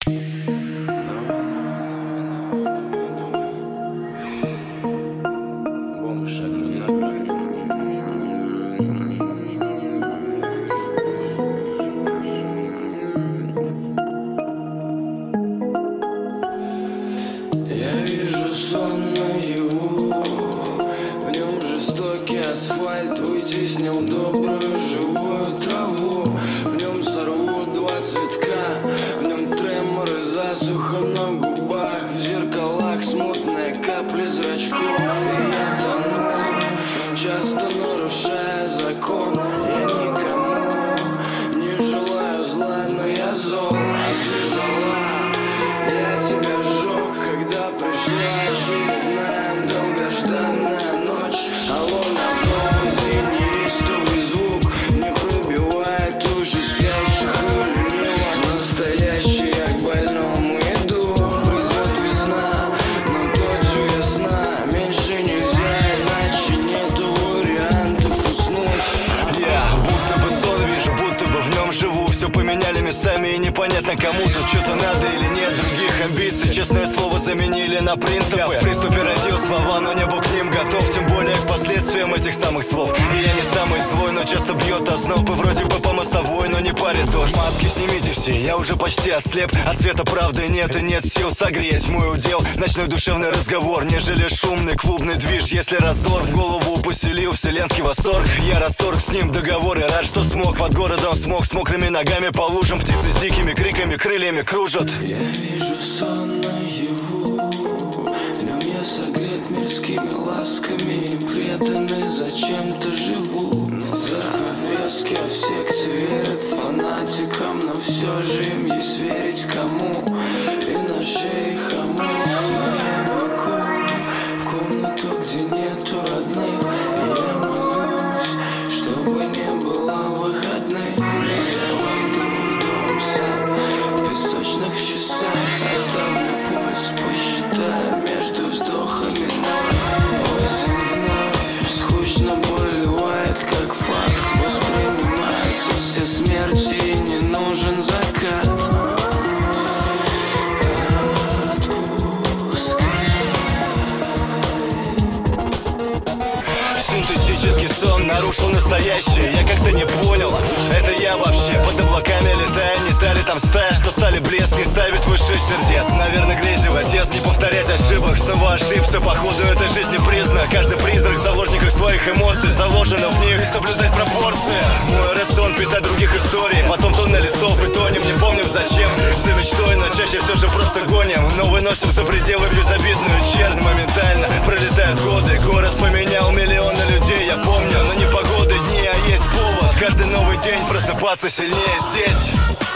Я вижу сон наяву, в нем жестокий асфальт, вытеснил добрую живую траву. В нем сорву два цветка, в нем тремор и засуха на губах. В зеркалах смутные капли зрачков, и я тону, часто нарушая закон. Я никому не желаю зла, но я зол, а ты зола. Я тебя сжег, когда пришла очередная долгожданная ночь. Алло, на проводе неистовый звук не пробивает уши спящих и ленивых. Настоящий я к больному иду. Придет весна, но тот же я сна. Меньше нельзя, иначе нету вариантов уснуть. Я будто бы сон вижу, будто бы в нем живу. Все поменяли местами и непонятно кому тут что-то надо или нет. Других амбиций, честное слово, заменили на принципы. Я в приступе родил слова, но не был к ним готов. Тем более к последствиям этих самых слов. И я не самый злой, но часто бьет озноб. И вроде бы по мостовой, но не парит дождь. Маски снимите все, я уже почти ослеп. От света правды нет и нет сил согреть мой удел. Ночной душевный разговор, нежели шумный клубный движ. Если раздор в голову поселил вселенский восторг, я расторг с ним договор и рад, что смог. Под городом смог с мокрыми ногами по лужам. Птицы с дикими криками, крыльями кружат. Я вижу сон наяву, в нем я согрет мирскими ласками и преданный зачем-то живу. Церковь резкий, а в секте верят фанатикам, но все же им есть верить кому. И на шее хомут, но я бегу в комнату, где нету родных. И я молюсь, чтобы не было выходных. Я войду в дом сам в песочных часах, оставлю пульс, посчитаю между вздохами ноль. Осень вновь скучно поливает, как факт воспринимаются все смерти, и не нужен закат. Синтетический сон нарушил настоящее. Я как-то не понял, это я вообще под облаками летаю. Не та ли там стая, что стали блеск, не ставит выше сердец. Наверное, грязевый отец, не повторять ошибок. Снова ошибся, походу этой жизни признак. Каждый призрак в заложниках своих эмоций, заложено в них и соблюдать пропорции. Мой рацион питать других историй, потом тонны листов и тонем. Не помним зачем, за мечтой, но чаще все же просто гоним. Но выносим за пределы безобидную чернь. Моментально пролетают годы, город поменял миллионы людей. Я помню, но не погоды дни, а есть повод. Каждый новый день просыпаться сильнее здесь.